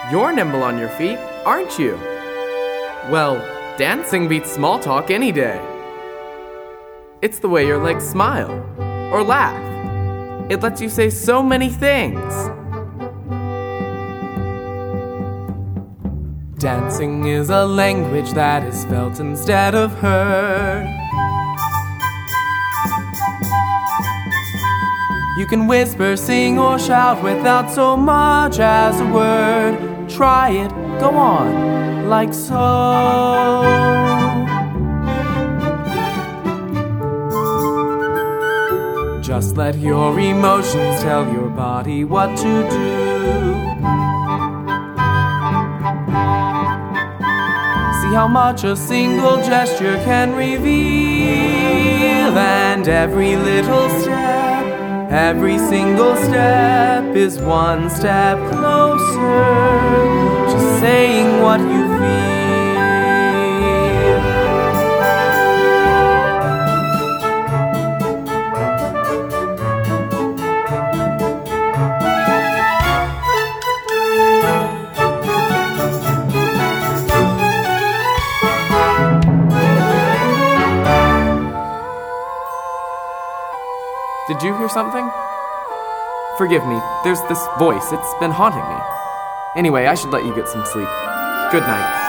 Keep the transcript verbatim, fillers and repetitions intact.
You're nimble on your feet, aren't you? Well, dancing beats small talk any day. It's the way your legs smile or laugh. It lets you say so many things. Dancing is a language that is felt instead of heard. You can whisper, sing, or shout without so much as a word. Try it, go on, like so. Just let your emotions tell your body what to do. See how much a single gesture can reveal, and every little step, every single step is one step closer to saying what you feel. Did you hear something? Forgive me, there's this voice. It's been haunting me. Anyway, I should let you get some sleep. Good night.